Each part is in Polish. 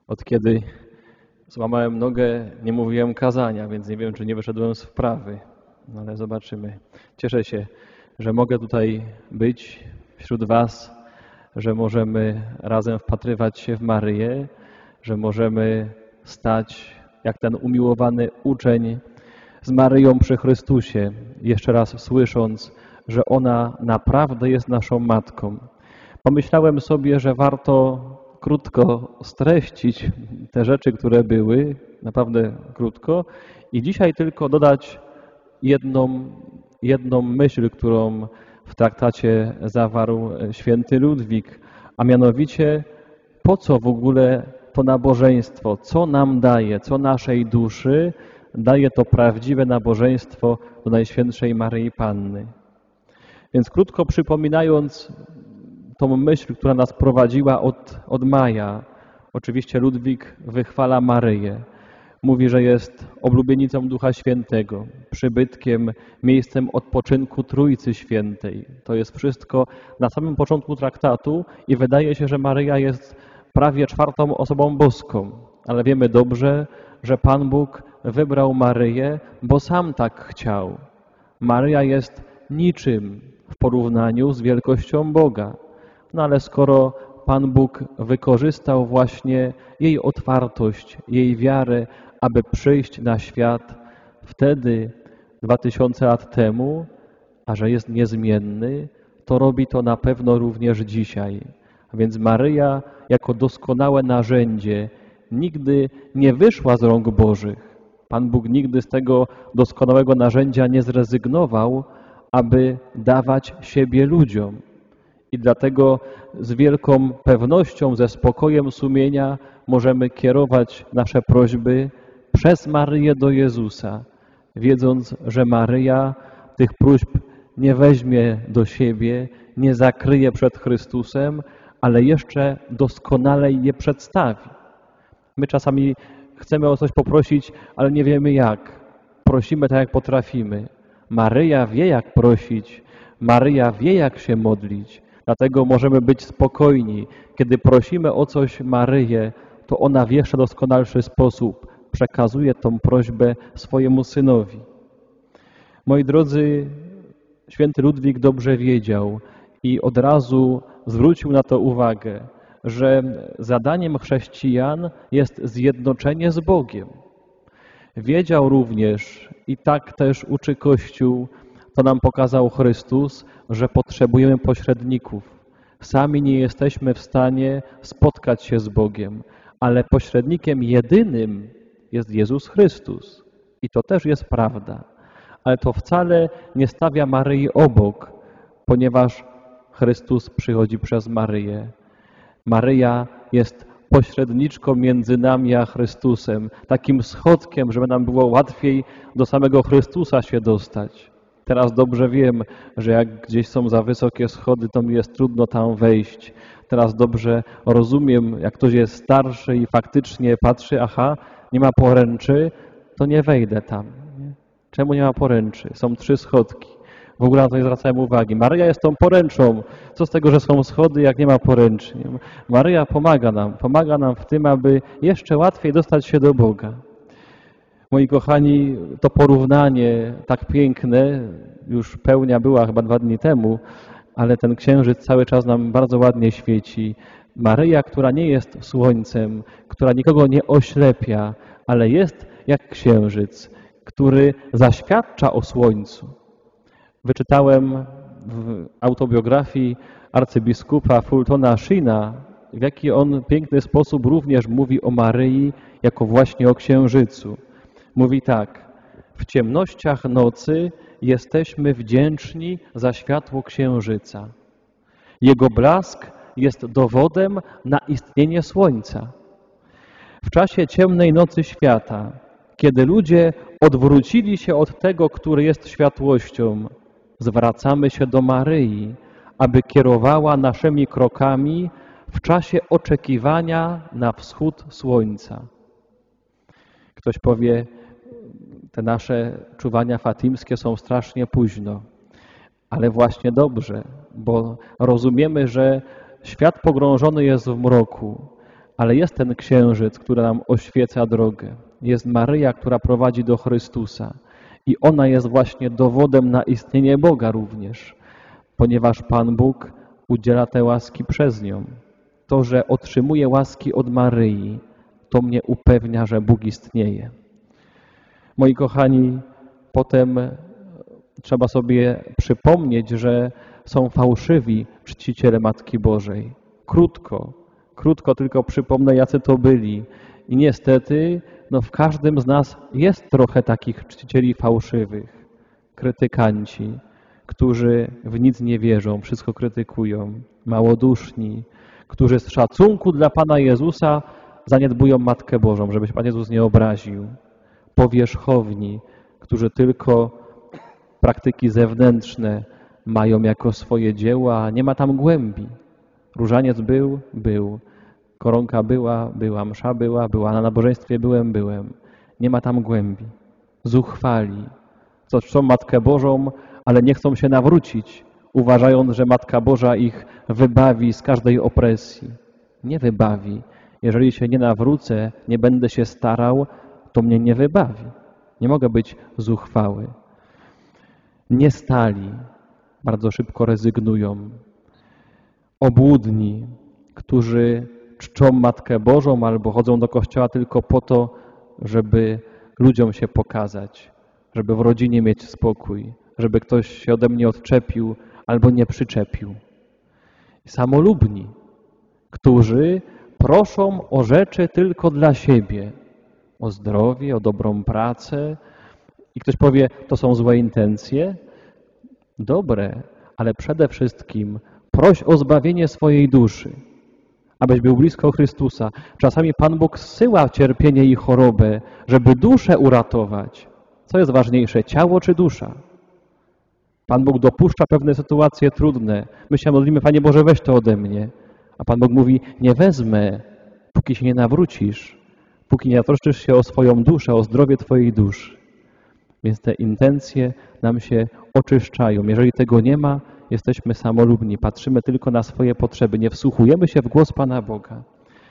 Od kiedy złamałem nogę, nie mówiłem kazania, więc nie wiem, czy nie wyszedłem z wprawy. No ale zobaczymy. Cieszę się, że mogę tutaj być wśród Was, że możemy razem wpatrywać się w Maryję, że możemy stać jak ten umiłowany uczeń z Maryją przy Chrystusie, jeszcze raz słysząc, że ona naprawdę jest naszą Matką. Pomyślałem sobie, że warto krótko streścić te rzeczy, które były, naprawdę krótko, i dzisiaj tylko dodać jedną myśl, którą w traktacie zawarł święty Ludwik, a mianowicie po co w ogóle to nabożeństwo, co nam daje, co naszej duszy daje to prawdziwe nabożeństwo do Najświętszej Maryi Panny. Więc krótko przypominając tą myśl, która nas prowadziła od maja, oczywiście Ludwik wychwala Maryję. Mówi, że jest oblubienicą Ducha Świętego, przybytkiem, miejscem odpoczynku Trójcy Świętej. To jest wszystko na samym początku traktatu i wydaje się, że Maryja jest prawie czwartą osobą boską. Ale wiemy dobrze, że Pan Bóg wybrał Maryję, bo sam tak chciał. Maryja jest niczym w porównaniu z wielkością Boga. No ale skoro Pan Bóg wykorzystał właśnie jej otwartość, jej wiarę, aby przyjść na świat wtedy, 2000 lat temu, a że jest niezmienny, to robi to na pewno również dzisiaj. A więc Maryja jako doskonałe narzędzie nigdy nie wyszła z rąk Bożych. Pan Bóg nigdy z tego doskonałego narzędzia nie zrezygnował, aby dawać siebie ludziom. I dlatego z wielką pewnością, ze spokojem sumienia możemy kierować nasze prośby przez Maryję do Jezusa, wiedząc, że Maryja tych próśb nie weźmie do siebie, nie zakryje przed Chrystusem, ale jeszcze doskonalej je przedstawi. My czasami chcemy o coś poprosić, ale nie wiemy jak. Prosimy tak, jak potrafimy. Maryja wie, jak prosić. Maryja wie, jak się modlić. Dlatego możemy być spokojni. Kiedy prosimy o coś Maryję, to ona w jeszcze doskonalszy sposób przekazuje tą prośbę swojemu synowi. Moi drodzy, święty Ludwik dobrze wiedział i od razu zwrócił na to uwagę, że zadaniem chrześcijan jest zjednoczenie z Bogiem. Wiedział również, i tak też uczy Kościół, to nam pokazał Chrystus, że potrzebujemy pośredników. Sami nie jesteśmy w stanie spotkać się z Bogiem, ale pośrednikiem jedynym jest Jezus Chrystus. I to też jest prawda. Ale to wcale nie stawia Maryi obok, ponieważ Chrystus przychodzi przez Maryję. Maryja jest pośredniczką między nami a Chrystusem, takim schodkiem, żeby nam było łatwiej do samego Chrystusa się dostać. Teraz dobrze wiem, że jak gdzieś są za wysokie schody, to mi jest trudno tam wejść. Teraz dobrze rozumiem, jak ktoś jest starszy i faktycznie patrzy, aha, nie ma poręczy, to nie wejdę tam. Czemu nie ma poręczy? Są 3 schodki. W ogóle na to nie zwracałem uwagi. Maryja jest tą poręczą. Co z tego, że są schody, jak nie ma poręczy? Maryja pomaga nam w tym, aby jeszcze łatwiej dostać się do Boga. Moi kochani, to porównanie tak piękne, już pełnia była chyba 2 dni temu, ale ten księżyc cały czas nam bardzo ładnie świeci. Maryja, która nie jest słońcem, która nikogo nie oślepia, ale jest jak księżyc, który zaświadcza o słońcu. Wyczytałem w autobiografii arcybiskupa Fultona Sheena, w jaki on piękny sposób również mówi o Maryi jako właśnie o księżycu. Mówi tak: w ciemnościach nocy jesteśmy wdzięczni za światło księżyca. Jego blask jest dowodem na istnienie słońca. W czasie ciemnej nocy świata, kiedy ludzie odwrócili się od tego, który jest światłością, zwracamy się do Maryi, aby kierowała naszymi krokami w czasie oczekiwania na wschód słońca. Ktoś powie, te nasze czuwania fatimskie są strasznie późno, ale właśnie dobrze, bo rozumiemy, że świat pogrążony jest w mroku, ale jest ten księżyc, który nam oświeca drogę. Jest Maryja, która prowadzi do Chrystusa i ona jest właśnie dowodem na istnienie Boga również, ponieważ Pan Bóg udziela te łaski przez nią. To, że otrzymuję łaski od Maryi, to mnie upewnia, że Bóg istnieje. Moi kochani, potem trzeba sobie przypomnieć, że są fałszywi czciciele Matki Bożej. Krótko tylko przypomnę, jacy to byli. I niestety w każdym z nas jest trochę takich czcicieli fałszywych, krytykanci, którzy w nic nie wierzą, wszystko krytykują, małoduszni, którzy z szacunku dla Pana Jezusa zaniedbują Matkę Bożą, żeby się Pan Jezus nie obraził. Powierzchowni, którzy tylko praktyki zewnętrzne mają jako swoje dzieła, a nie ma tam głębi. Różaniec był, koronka była, msza była, na nabożeństwie byłem. Nie ma tam głębi. Zuchwali, co czczą Matkę Bożą, ale nie chcą się nawrócić, uważając, że Matka Boża ich wybawi z każdej opresji. Nie wybawi. Jeżeli się nie nawrócę, nie będę się starał, to mnie nie wybawi. Nie mogę być zuchwały. Nie stali, bardzo szybko rezygnują. Obłudni, którzy czczą Matkę Bożą albo chodzą do kościoła tylko po to, żeby ludziom się pokazać, żeby w rodzinie mieć spokój, żeby ktoś się ode mnie odczepił albo nie przyczepił. Samolubni, którzy proszą o rzeczy tylko dla siebie, o zdrowie, o dobrą pracę. I ktoś powie, to są złe intencje. Dobre, ale przede wszystkim proś o zbawienie swojej duszy, abyś był blisko Chrystusa. Czasami Pan Bóg zsyła cierpienie i chorobę, żeby duszę uratować. Co jest ważniejsze, ciało czy dusza? Pan Bóg dopuszcza pewne sytuacje trudne. My się modlimy, Panie Boże, weź to ode mnie. A Pan Bóg mówi, nie wezmę, póki się nie nawrócisz, póki nie troszczysz się o swoją duszę, o zdrowie Twojej duszy. Więc te intencje nam się oczyszczają. Jeżeli tego nie ma, jesteśmy samolubni, patrzymy tylko na swoje potrzeby, nie wsłuchujemy się w głos Pana Boga.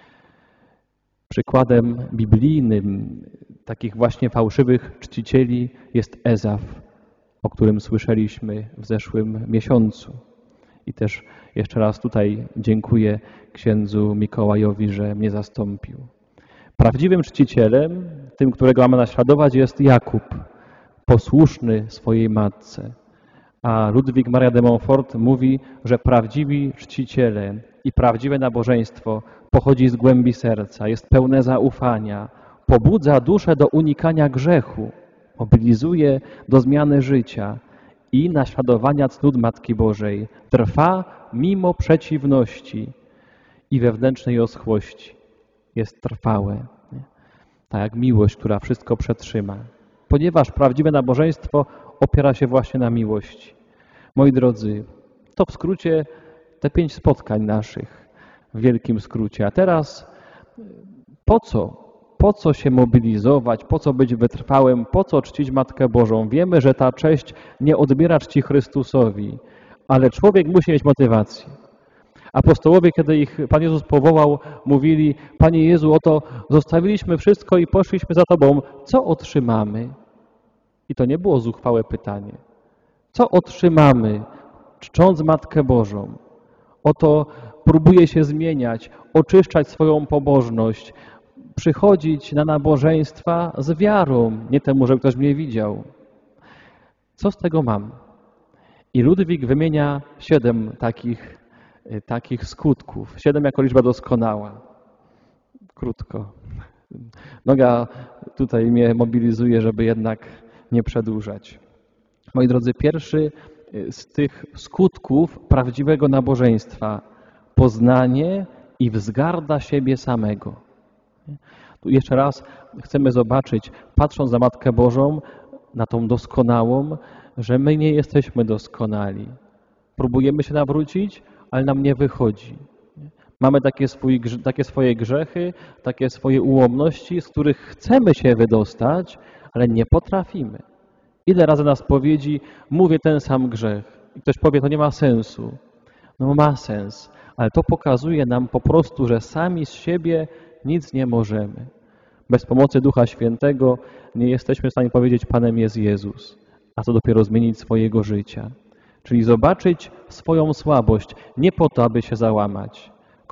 Przykładem biblijnym takich właśnie fałszywych czcicieli jest Ezaf, o którym słyszeliśmy w zeszłym miesiącu. I też jeszcze raz tutaj dziękuję księdzu Mikołajowi, że mnie zastąpił. Prawdziwym czcicielem, tym, którego mamy naśladować, jest Jakub, posłuszny swojej matce. A Ludwik Maria de Montfort mówi, że prawdziwi czciciele i prawdziwe nabożeństwo pochodzi z głębi serca, jest pełne zaufania, pobudza duszę do unikania grzechu, mobilizuje do zmiany życia i naśladowania cnót Matki Bożej. Trwa mimo przeciwności i wewnętrznej oschłości. Jest trwałe. Tak jak miłość, która wszystko przetrzyma. Ponieważ prawdziwe nabożeństwo opiera się właśnie na miłości. Moi drodzy, to w skrócie te 5 spotkań naszych, w wielkim skrócie. A teraz po co? Po co się mobilizować? Po co być wytrwałym? Po co czcić Matkę Bożą? Wiemy, że ta cześć nie odbiera czci Chrystusowi, ale człowiek musi mieć motywację. Apostołowie, kiedy ich Pan Jezus powołał, mówili, Panie Jezu, oto zostawiliśmy wszystko i poszliśmy za Tobą. Co otrzymamy? I to nie było zuchwałe pytanie. Co otrzymamy, czcząc Matkę Bożą? Oto próbuje się zmieniać, oczyszczać swoją pobożność, przychodzić na nabożeństwa z wiarą, nie temu, że ktoś mnie widział. Co z tego mam? I Ludwik wymienia 7 takich skutków. 7 jako liczba doskonała. Krótko. Noga tutaj mnie mobilizuje, żeby jednak nie przedłużać. Moi drodzy, pierwszy z tych skutków prawdziwego nabożeństwa poznanie i wzgarda siebie samego. Tu jeszcze raz chcemy zobaczyć, patrząc na Matkę Bożą, na tą doskonałą, że my nie jesteśmy doskonali. Próbujemy się nawrócić, ale nam nie wychodzi. Mamy takie swoje grzechy, takie swoje ułomności, z których chcemy się wydostać, ale nie potrafimy. Ile razy na spowiedzi mówię ten sam grzech. I ktoś powie, to nie ma sensu. No ma sens, ale to pokazuje nam po prostu, że sami z siebie nic nie możemy. Bez pomocy Ducha Świętego nie jesteśmy w stanie powiedzieć, Panem jest Jezus, a co dopiero zmienić swojego życia. Czyli zobaczyć swoją słabość, nie po to, aby się załamać.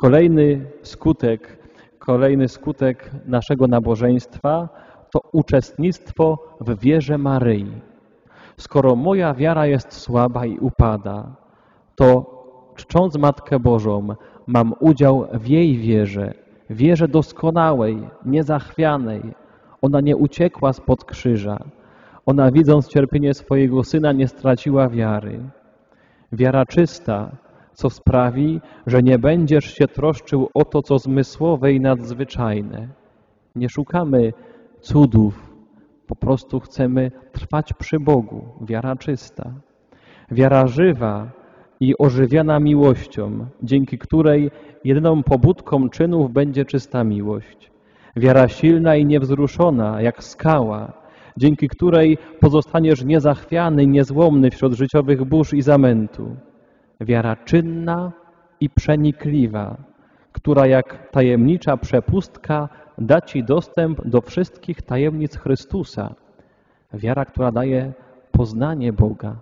Kolejny skutek naszego nabożeństwa to uczestnictwo w wierze Maryi. Skoro moja wiara jest słaba i upada, to czcząc Matkę Bożą mam udział w jej wierze doskonałej, niezachwianej. Ona nie uciekła spod krzyża. Ona, widząc cierpienie swojego Syna, nie straciła wiary. Wiara czysta, co sprawi, że nie będziesz się troszczył o to, co zmysłowe i nadzwyczajne. Nie szukamy cudów, po prostu chcemy trwać przy Bogu. Wiara czysta. Wiara żywa i ożywiana miłością, dzięki której jedyną pobudką czynów będzie czysta miłość. Wiara silna i niewzruszona, jak skała, dzięki której pozostaniesz niezachwiany i niezłomny wśród życiowych burz i zamętu. Wiara czynna i przenikliwa, która jak tajemnicza przepustka da Ci dostęp do wszystkich tajemnic Chrystusa. Wiara, która daje poznanie Boga.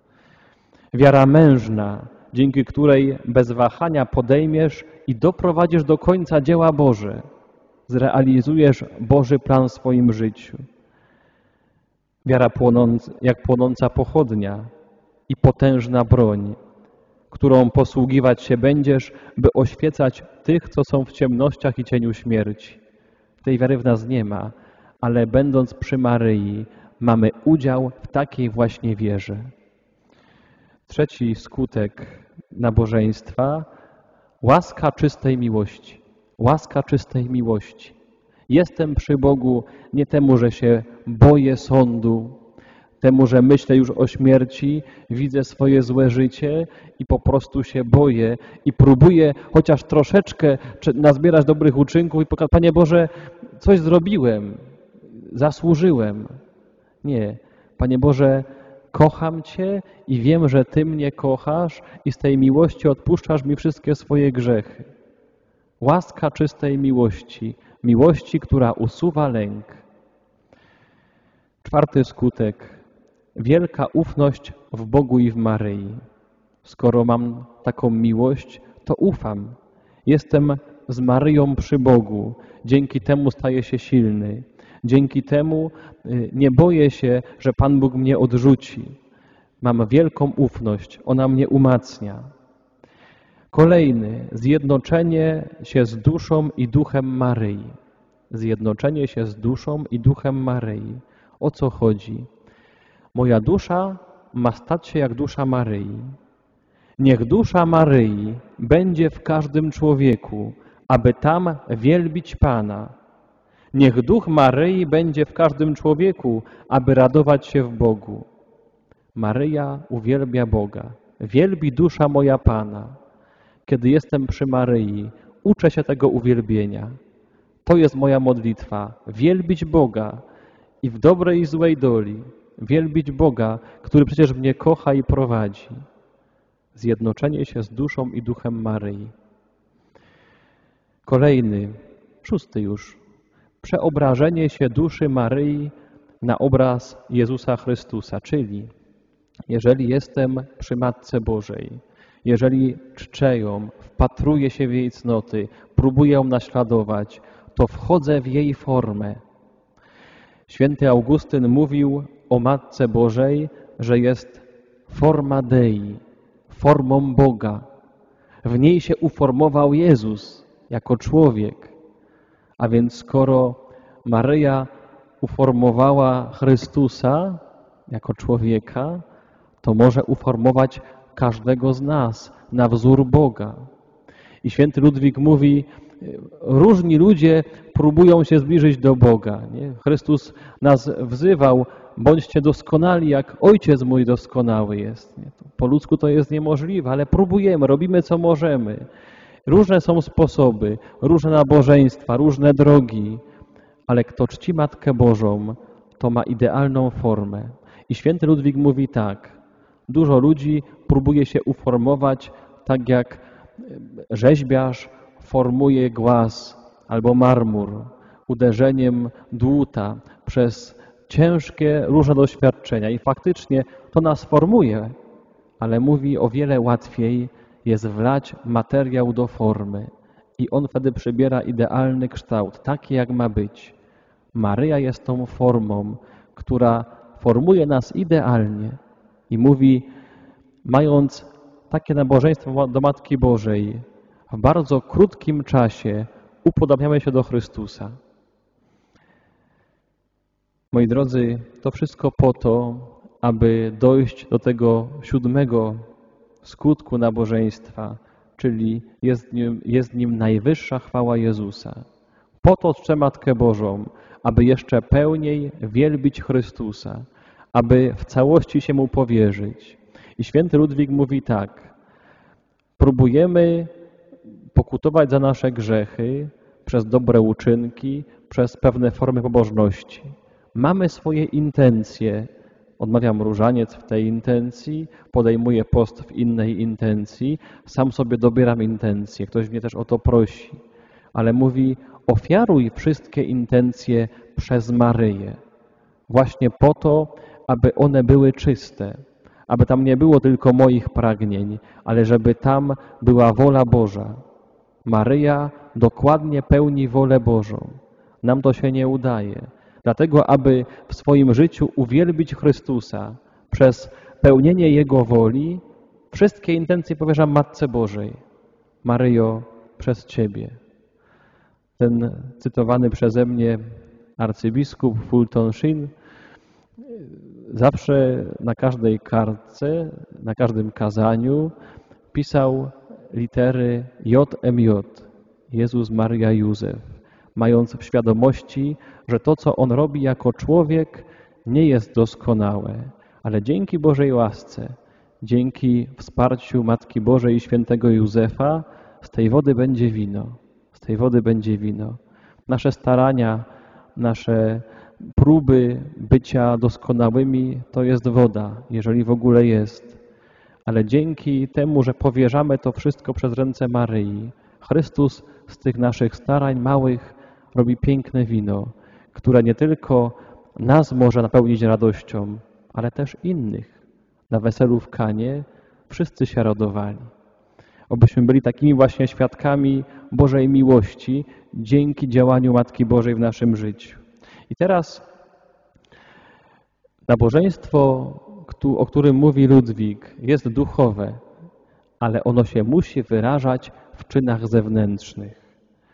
Wiara mężna, dzięki której bez wahania podejmiesz i doprowadzisz do końca dzieła Boże. Zrealizujesz Boży plan w swoim życiu. Wiara jak płonąca pochodnia i potężna broń, którą posługiwać się będziesz, by oświecać tych, co są w ciemnościach i cieniu śmierci. Tej wiary w nas nie ma, ale będąc przy Maryi, mamy udział w takiej właśnie wierze. Trzeci skutek nabożeństwa, łaska czystej miłości. Łaska czystej miłości. Jestem przy Bogu nie temu, że się boję sądu, temu, że myślę już o śmierci, widzę swoje złe życie i po prostu się boję i próbuję chociaż troszeczkę nazbierać dobrych uczynków i pokazać, Panie Boże, coś zrobiłem, zasłużyłem. Nie, Panie Boże, kocham Cię i wiem, że Ty mnie kochasz i z tej miłości odpuszczasz mi wszystkie swoje grzechy. Łaska czystej miłości, miłości, która usuwa lęk. Czwarty skutek, wielka ufność w Bogu i w Maryi. Skoro mam taką miłość, to ufam. Jestem z Maryją przy Bogu. Dzięki temu staję się silny. Dzięki temu nie boję się, że Pan Bóg mnie odrzuci. Mam wielką ufność, ona mnie umacnia. Kolejny, zjednoczenie się z duszą i duchem Maryi. Zjednoczenie się z duszą i duchem Maryi. O co chodzi? Moja dusza ma stać się jak dusza Maryi. Niech dusza Maryi będzie w każdym człowieku, aby tam wielbić Pana. Niech duch Maryi będzie w każdym człowieku, aby radować się w Bogu. Maryja uwielbia Boga. Wielbi dusza moja Pana. Kiedy jestem przy Maryi, uczę się tego uwielbienia. To jest moja modlitwa. Wielbić Boga i w dobrej i złej doli. Wielbić Boga, który przecież mnie kocha i prowadzi. Zjednoczenie się z duszą i duchem Maryi. Kolejny, szósty już. Przeobrażenie się duszy Maryi na obraz Jezusa Chrystusa, czyli jeżeli jestem przy Matce Bożej, jeżeli czczę ją, wpatruję się w jej cnoty, próbuję ją naśladować, to wchodzę w jej formę. Święty Augustyn mówił o Matce Bożej, że jest forma Dei, formą Boga. W niej się uformował Jezus jako człowiek. A więc skoro Maryja uformowała Chrystusa jako człowieka, to może uformować każdego z nas na wzór Boga. I święty Ludwik mówi, różni ludzie próbują się zbliżyć do Boga. Nie? Chrystus nas wzywał, bądźcie doskonali, jak Ojciec mój doskonały jest. Nie? Po ludzku to jest niemożliwe, ale próbujemy, robimy co możemy. Różne są sposoby, różne nabożeństwa, różne drogi, ale kto czci Matkę Bożą, to ma idealną formę. I święty Ludwik mówi tak, dużo ludzi próbuje się uformować tak jak rzeźbiarz formuje głaz albo marmur uderzeniem dłuta przez ciężkie, różne doświadczenia. I faktycznie to nas formuje, ale mówi, o wiele łatwiej jest wlać materiał do formy. I on wtedy przybiera idealny kształt, taki jak ma być. Maryja jest tą formą, która formuje nas idealnie. I mówi, mając takie nabożeństwo do Matki Bożej, w bardzo krótkim czasie upodabniamy się do Chrystusa. Moi drodzy, to wszystko po to, aby dojść do tego 7. skutku nabożeństwa, czyli jest nim najwyższa chwała Jezusa. Po to czczę Matkę Bożą, aby jeszcze pełniej wielbić Chrystusa, aby w całości się Mu powierzyć. I święty Ludwik mówi tak, próbujemy pokutować za nasze grzechy przez dobre uczynki, przez pewne formy pobożności. Mamy swoje intencje. Odmawiam różaniec w tej intencji, podejmuję post w innej intencji, sam sobie dobieram intencje. Ktoś mnie też o to prosi. Ale mówi, ofiaruj wszystkie intencje przez Maryję. Właśnie po to, aby one były czyste. Aby tam nie było tylko moich pragnień, ale żeby tam była wola Boża. Maryja dokładnie pełni wolę Bożą. Nam to się nie udaje. Dlatego, aby w swoim życiu uwielbić Chrystusa przez pełnienie Jego woli, wszystkie intencje powierzam Matce Bożej. Maryjo, przez Ciebie. Ten cytowany przeze mnie arcybiskup Fulton Sheen zawsze na każdej kartce, na każdym kazaniu pisał litery JMJ, Jezus, Maria, Józef, mając w świadomości, że to, co on robi jako człowiek, nie jest doskonałe, ale dzięki Bożej łasce, dzięki wsparciu Matki Bożej i świętego Józefa, z tej wody będzie wino. Z tej wody będzie wino. Nasze starania, nasze próby bycia doskonałymi to jest woda, jeżeli w ogóle jest. Ale dzięki temu, że powierzamy to wszystko przez ręce Maryi, Chrystus z tych naszych starań małych robi piękne wino, które nie tylko nas może napełnić radością, ale też innych. Na weselu w Kanie wszyscy się radowali. Obyśmy byli takimi właśnie świadkami Bożej miłości dzięki działaniu Matki Bożej w naszym życiu. I teraz nabożeństwo, o którym mówi Ludwik, jest duchowe, ale ono się musi wyrażać w czynach zewnętrznych.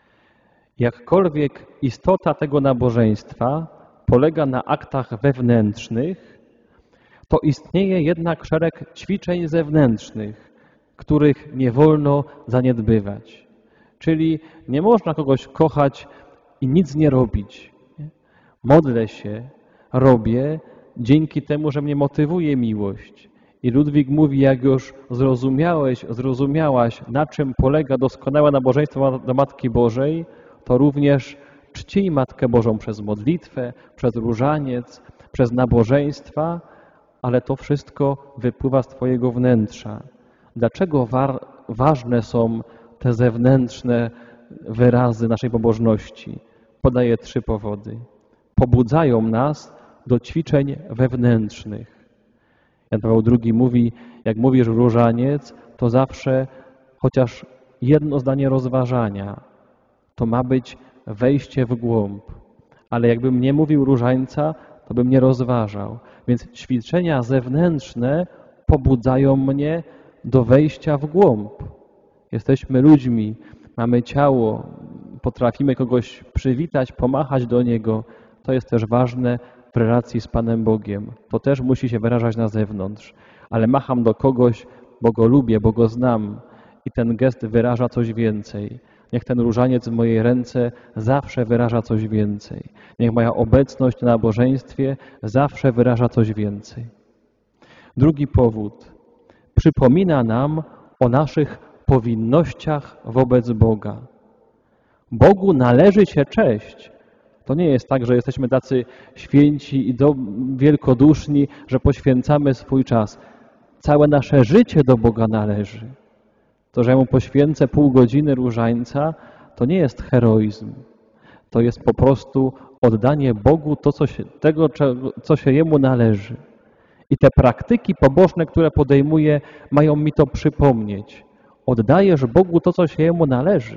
Jakkolwiek istota tego nabożeństwa polega na aktach wewnętrznych, to istnieje jednak szereg ćwiczeń zewnętrznych, których nie wolno zaniedbywać. Czyli nie można kogoś kochać i nic nie robić. Modlę się, robię dzięki temu, że mnie motywuje miłość. I Ludwik mówi, jak już zrozumiałaś, na czym polega doskonałe nabożeństwo do Matki Bożej, to również czcij Matkę Bożą przez modlitwę, przez różaniec, przez nabożeństwa, ale to wszystko wypływa z Twojego wnętrza. Dlaczego ważne są te zewnętrzne wyrazy naszej pobożności? Podaję 3 powody. Pobudzają nas do ćwiczeń wewnętrznych. Jan Paweł II mówi, jak mówisz różaniec, to zawsze chociaż jedno zdanie rozważania. To ma być wejście w głąb. Ale jakbym nie mówił różańca, to bym nie rozważał. Więc ćwiczenia zewnętrzne pobudzają mnie do wejścia w głąb. Jesteśmy ludźmi, mamy ciało, potrafimy kogoś przywitać, pomachać do niego. To jest też ważne w relacji z Panem Bogiem. To też musi się wyrażać na zewnątrz. Ale macham do kogoś, bo go lubię, bo go znam i ten gest wyraża coś więcej. Niech ten różaniec w mojej ręce zawsze wyraża coś więcej. Niech moja obecność na nabożeństwie zawsze wyraża coś więcej. Drugi powód. Przypomina nam o naszych powinnościach wobec Boga. Bogu należy się cześć. To nie jest tak, że jesteśmy tacy święci i wielkoduszni, że poświęcamy swój czas. Całe nasze życie do Boga należy. To, że ja mu poświęcę pół godziny różańca, to nie jest heroizm. To jest po prostu oddanie Bogu tego, co się Jemu należy. I te praktyki pobożne, które podejmuję, mają mi to przypomnieć. Oddajesz Bogu to, co się Jemu należy.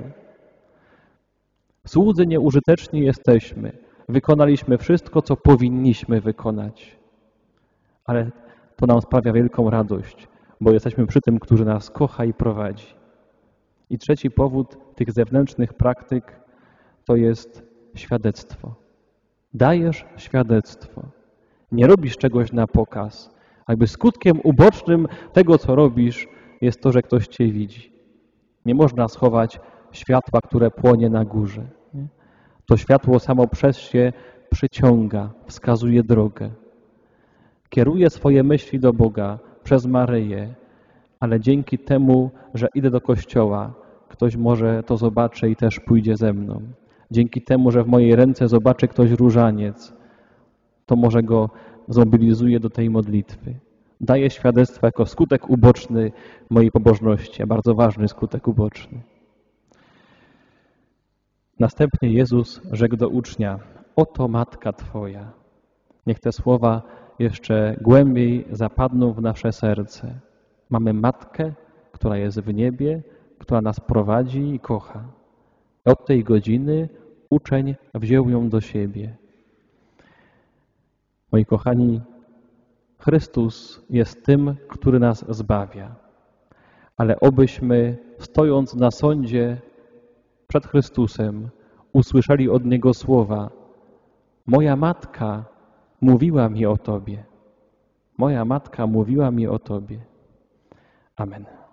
Słudzy nieużyteczni jesteśmy. Wykonaliśmy wszystko, co powinniśmy wykonać. Ale to nam sprawia wielką radość, bo jesteśmy przy tym, który nas kocha i prowadzi. I trzeci powód tych zewnętrznych praktyk to jest świadectwo. Dajesz świadectwo. Nie robisz czegoś na pokaz. Jakby skutkiem ubocznym tego, co robisz, jest to, że ktoś cię widzi. Nie można schować światła, które płonie na górze. Nie? To światło samo przez się przyciąga, wskazuje drogę. Kieruje swoje myśli do Boga przez Maryję, ale dzięki temu, że idę do kościoła, ktoś może to zobaczy i też pójdzie ze mną. Dzięki temu, że w mojej ręce zobaczy ktoś różaniec, to może go zmobilizuje do tej modlitwy. Daję świadectwo jako skutek uboczny mojej pobożności, a bardzo ważny skutek uboczny. Następnie Jezus rzekł do ucznia: oto matka Twoja. Niech te słowa jeszcze głębiej zapadną w nasze serce. Mamy matkę, która jest w niebie, która nas prowadzi i kocha. Od tej godziny uczeń wziął ją do siebie. Moi kochani, Chrystus jest tym, który nas zbawia. Ale obyśmy, stojąc na sądzie przed Chrystusem, usłyszeli od Niego słowa: moja matka mówiła mi o Tobie. Moja matka mówiła mi o Tobie. Amen.